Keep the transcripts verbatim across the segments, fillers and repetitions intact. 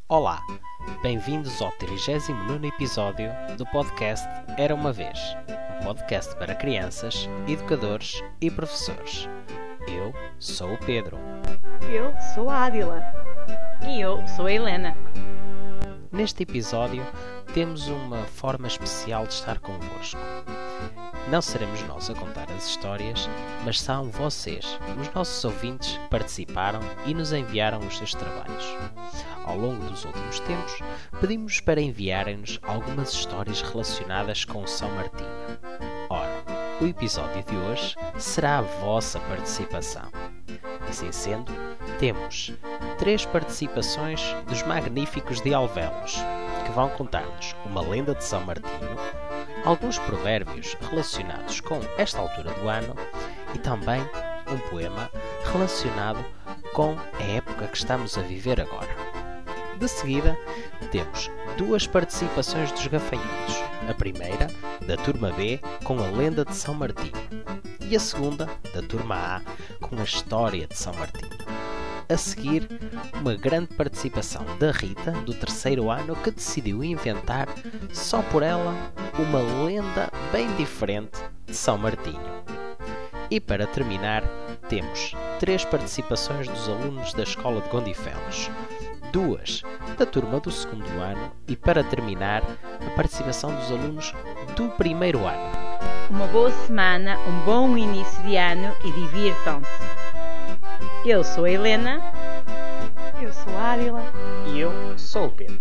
Olá, bem-vindos ao trigésimo nono episódio do podcast Era Uma Vez, um podcast para crianças, educadores e professores. Eu sou o Pedro. Eu sou a Ádila. E eu sou a Helena. Neste episódio temos uma forma especial de estar convosco. Não seremos nós a contar as histórias, mas são vocês, os nossos ouvintes, que participaram e nos enviaram os seus trabalhos. Ao longo dos últimos tempos, pedimos para enviarem-nos algumas histórias relacionadas com São Martinho. Ora, o episódio de hoje será a vossa participação. Assim sendo, temos três participações dos magníficos de Alvelos, que vão contar-nos uma lenda de São Martinho, alguns provérbios relacionados com esta altura do ano e também um poema relacionado com a época que estamos a viver agora. De seguida, temos duas participações dos gafanhotos. A primeira, da turma B, com a lenda de São Martinho, e a segunda, da turma A, com a história de São Martinho. A seguir, uma grande participação da Rita, do terceiro ano, que decidiu inventar, só por ela, uma lenda bem diferente de São Martinho. E para terminar, temos três participações dos alunos da Escola de Gondifelos, duas da turma do segundo ano e, para terminar, a participação dos alunos do primeiro ano. Uma boa semana, um bom início de ano e divirtam-se! Eu sou a Helena. Eu sou a Ádila. E eu sou o Pedro.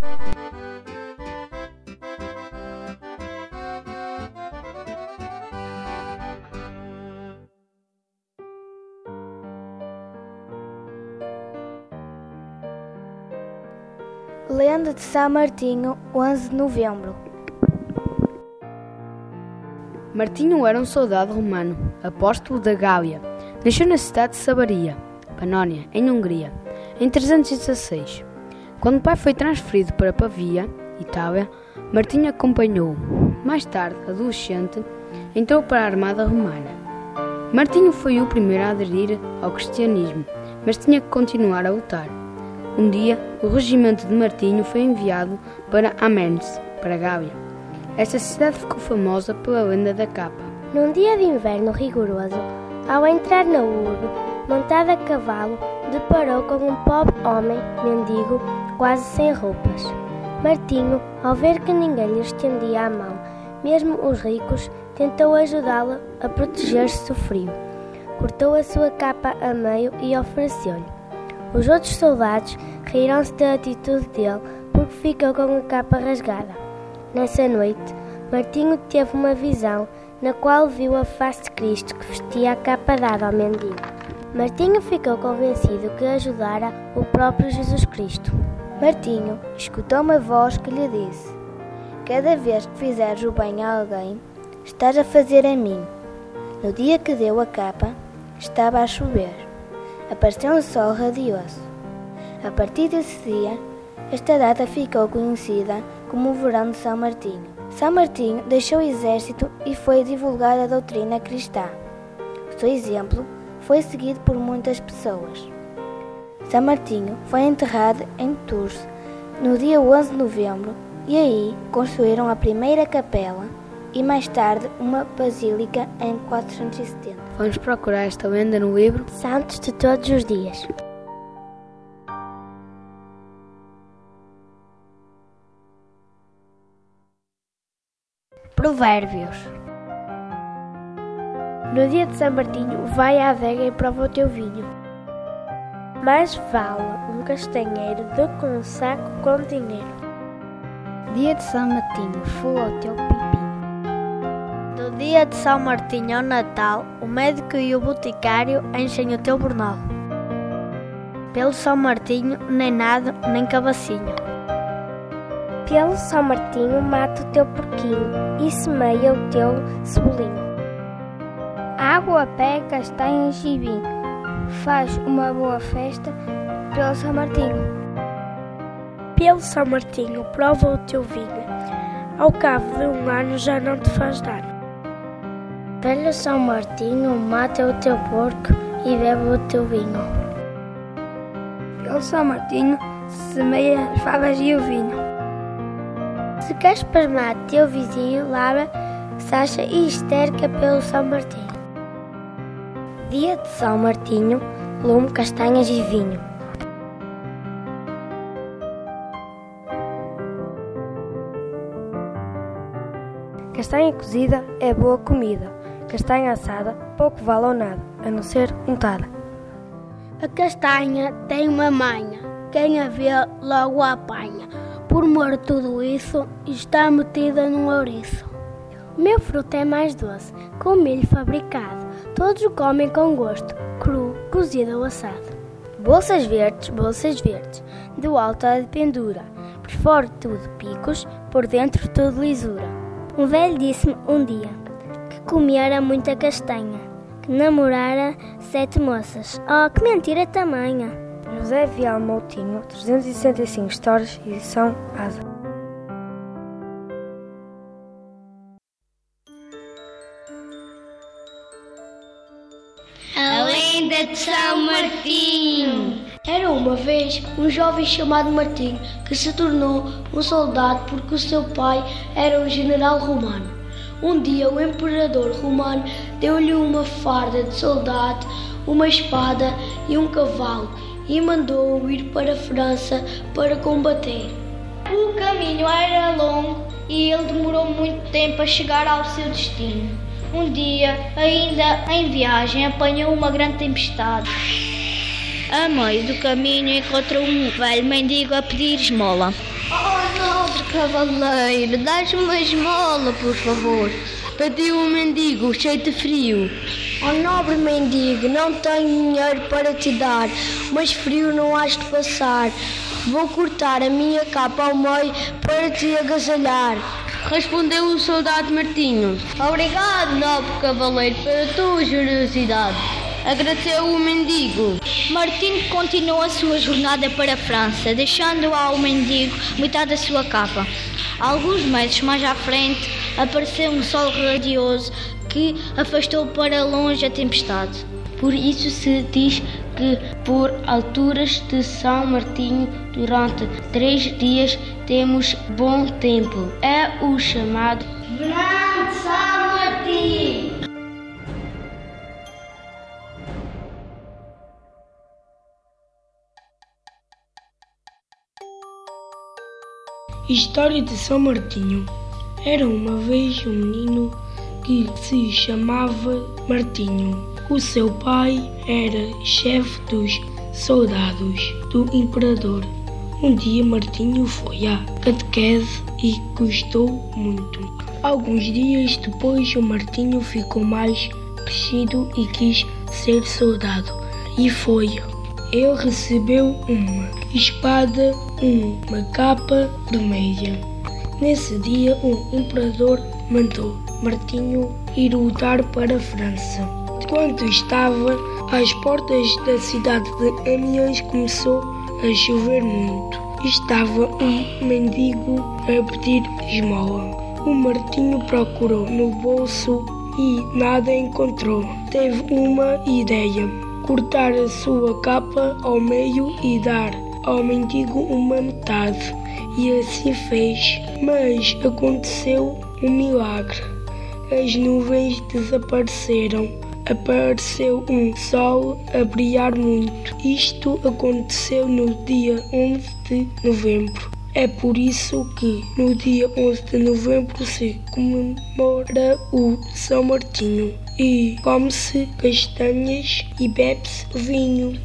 Lenda de São Martinho, onze de novembro. Martinho era um soldado romano, apóstolo da Gália. Nasceu na cidade de Sabaria, Panónia, em Hungria, em trezentos e dezasseis. Quando o pai foi transferido para Pavia, Itália, Martinho acompanhou-o. Mais tarde, adolescente, entrou para a armada romana. Martinho foi o primeiro a aderir ao cristianismo, mas tinha que continuar a lutar. Um dia, o regimento de Martinho foi enviado para Amense, para a Gália. Esta cidade ficou famosa pela lenda da capa. Num dia de inverno rigoroso, ao entrar na urbe, montado a cavalo, deparou com um pobre homem, mendigo, quase sem roupas. Martinho, ao ver que ninguém lhe estendia a mão, mesmo os ricos, tentou ajudá-lo a proteger-se do frio. Cortou a sua capa a meio e ofereceu-lhe. Os outros soldados riram-se da atitude dele porque ficou com a capa rasgada. Nessa noite, Martinho teve uma visão na qual viu a face de Cristo que vestia a capa dada ao mendigo. Martinho ficou convencido que ajudara o próprio Jesus Cristo. Martinho escutou uma voz que lhe disse: cada vez que fizeres o bem a alguém, estás a fazer a mim. No dia que deu a capa, estava a chover. Apareceu um sol radioso. A partir desse dia, esta data ficou conhecida como o verão de São Martinho. São Martinho deixou o exército e foi divulgar a doutrina cristã. O seu exemplo foi seguido por muitas pessoas. São Martinho foi enterrado em Tours no dia onze de novembro e aí construíram a primeira capela e mais tarde uma basílica em quatrocentos e setenta. Vamos procurar esta lenda no livro Santos de Todos os Dias. Provérbios. No dia de São Martinho, vai à adega e prova o teu vinho. Mais vale um castanheiro do que um saco com dinheiro. Dia de São Martinho, fua o teu pipinho. Do dia de São Martinho ao Natal, o médico e o boticário enchem o teu jornal. Pelo São Martinho, nem nada, nem cavacinho. Pelo São Martinho, mata o teu porquinho e semeia o teu cebolinho. Água, pé, castanha e chibinho. Faz uma boa festa pelo São Martinho. Pelo São Martinho, prova o teu vinho. Ao cabo de um ano já não te faz dano. Pelo São Martinho, mata o teu porco e bebe o teu vinho. Pelo São Martinho semeia as favas e o vinho. Se queres pasmar teu vizinho, lava, sacha e esterca pelo São Martinho. Dia de São Martinho, lume, castanhas e vinho. Castanha cozida é boa comida. Castanha assada pouco vale ou nada, a não ser untada. A castanha tem uma manha, quem a vê logo a apanha. Por mor tudo isso, está metida num ouriço. O meu fruto é mais doce, com milho fabricado. Todos o comem com gosto, cru, cozido ou assado. Bolsas verdes, bolsas verdes, do alto à de pendura. Por fora tudo picos, por dentro tudo lisura. Um velho disse-me um dia que comera muita castanha, que namorara sete moças. Oh, que mentira tamanha! José Vial Moutinho, trezentas e sessenta e cinco histórias, edição Asa. A lenda de São Martinho. Era uma vez um jovem chamado Martinho que se tornou um soldado porque o seu pai era um general romano. Um dia o imperador romano deu-lhe uma farda de soldado, uma espada e um cavalo e mandou-o ir para a França para combater. O caminho era longo e ele demorou muito tempo a chegar ao seu destino. Um dia, ainda em viagem, apanhou uma grande tempestade. A meio do caminho encontrou um velho mendigo a pedir esmola. Oh, nobre cavaleiro, dás-me uma esmola, por favor. Pediu o mendigo, cheio de frio. Oh, nobre mendigo, não tenho dinheiro para te dar, mas frio não has de passar. Vou cortar a minha capa ao meio para te agasalhar. Respondeu o soldado Martinho. Obrigado, nobre cavaleiro, pela tua generosidade. Agradeceu o mendigo. Martinho continuou a sua jornada para a França, deixando ao mendigo metade da sua capa. Alguns meses mais à frente, apareceu um sol radioso que afastou para longe a tempestade. Por isso se diz que por alturas de São Martinho, durante três dias, temos bom tempo. É o chamado Grande São Martinho. História de São Martinho. Era uma vez um menino que se chamava Martinho. O seu pai era chefe dos soldados do imperador. Um dia Martinho foi à catequese e gostou muito. Alguns dias depois o Martinho ficou mais crescido e quis ser soldado. E foi. Ele recebeu uma espada, uma capa vermelha. Nesse dia o imperador mandou Martinho ir lutar para a França. Quando estava às portas da cidade de Amiens, começou a chover muito. Estava um mendigo a pedir esmola. O Martinho procurou no bolso e nada encontrou. Teve uma ideia: cortar a sua capa ao meio e dar ao mendigo uma metade. E assim fez. Mas aconteceu um milagre. As nuvens desapareceram. Apareceu um sol a brilhar muito. Isto aconteceu no dia onze de novembro. É por isso que no dia onze de novembro se comemora o São Martinho e come-se castanhas e bebe-se vinho.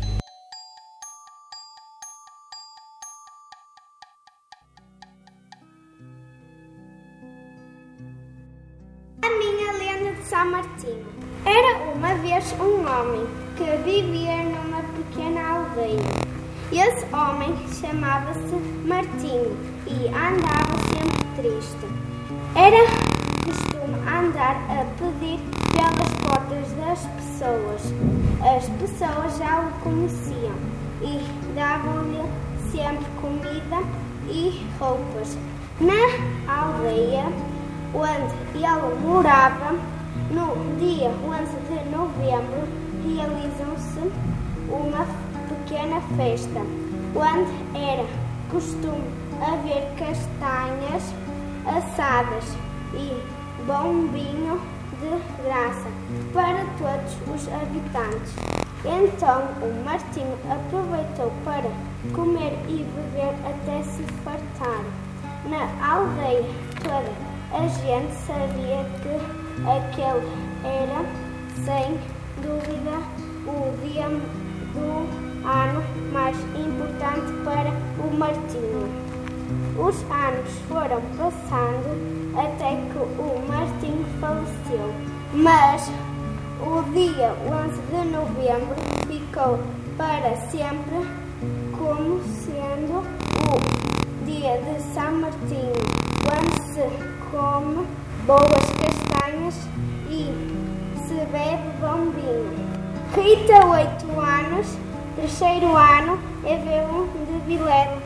A minha lenda de São Martinho. Era uma vez um homem que vivia numa pequena aldeia. Esse homem chamava-se Martinho e andava sempre triste. Era costume andar a pedir pelas portas das pessoas. As pessoas já o conheciam e davam-lhe sempre comida e roupas. Na aldeia onde ele morava, no dia onze de novembro, realizam-se uma pequena festa. onde era costume haver castanhas assadas e bom vinho de graça para todos os habitantes. Então o Martinho aproveitou para comer e beber até se fartar. Na aldeia toda a gente sabia que aquele era, sem dúvida, o dia do ano mais importante para o Martinho. Os anos foram passando até que o Martinho faleceu, mas o dia onze de novembro ficou para sempre como sendo o dia de São Martinho, quando se come boas castanhas e se bebe bom vinho. Rita, oito anos, terceiro ano, é V um de Vilete.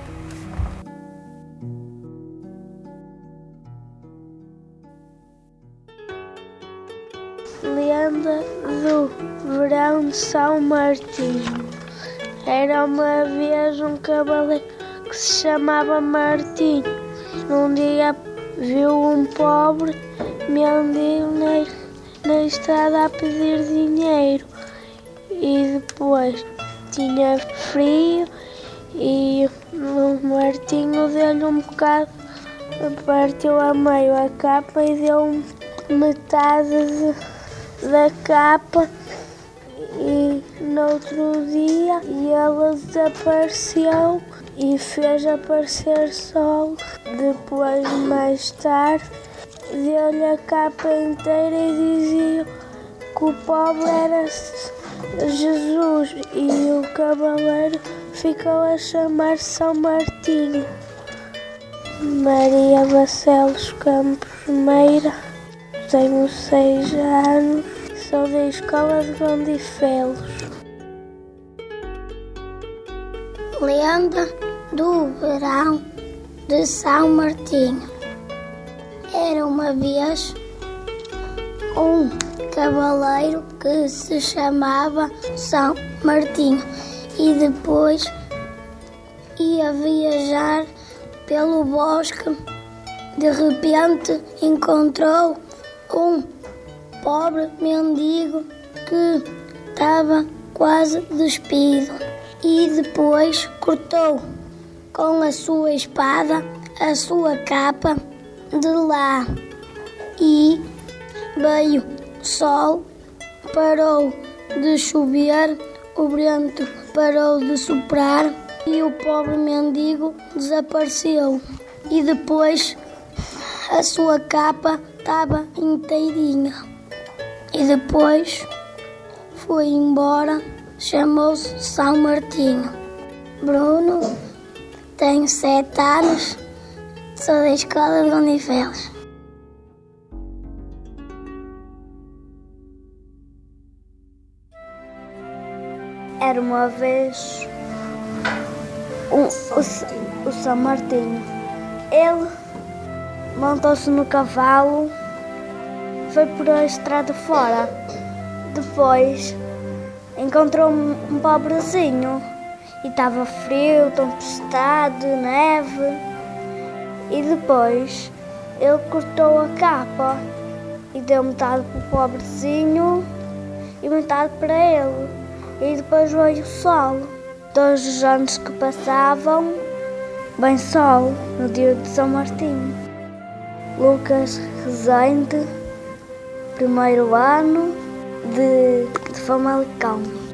Lenda do verão de São Martinho. Era uma vez um cavaleiro que se chamava Martinho. Num dia viu um pobre mendigo na, na estrada a pedir dinheiro. E depois tinha frio e o Martinho deu-lhe um bocado, partiu a meio a capa e deu metade de da capa, e no outro dia ele desapareceu e fez aparecer sol. Depois, mais tarde, deu-lhe a capa inteira e dizia que o pobre era Jesus, e o cavaleiro ficou a chamar São Martinho. Maria Bacelos Campos Meira. Tenho seis anos, sou da escola de Gondifelos. Lenda do verão de São Martinho. Era uma vez um cavaleiro que se chamava São Martinho e depois ia viajar pelo bosque. De repente encontrou um pobre mendigo que estava quase despido e depois cortou com a sua espada a sua capa de lá, e veio sol, parou de chover, o vento parou de soprar e o pobre mendigo desapareceu, e depois a sua capa estava inteirinha. E depois foi embora, chamou-se São Martinho. Bruno, tenho sete anos, sou da escola de Gondifelos. Era uma vez um, o, o São Martinho. Ele montou-se no cavalo, foi por a estrada fora. Depois encontrou um, um pobrezinho e estava frio, tempestade, neve. E depois ele cortou a capa e deu metade para o pobrezinho e metade para ele. E depois veio o sol. Todos os anos que passavam, vem sol no dia de São Martinho. Lucas Rezende, primeiro ano de, de Famalicão.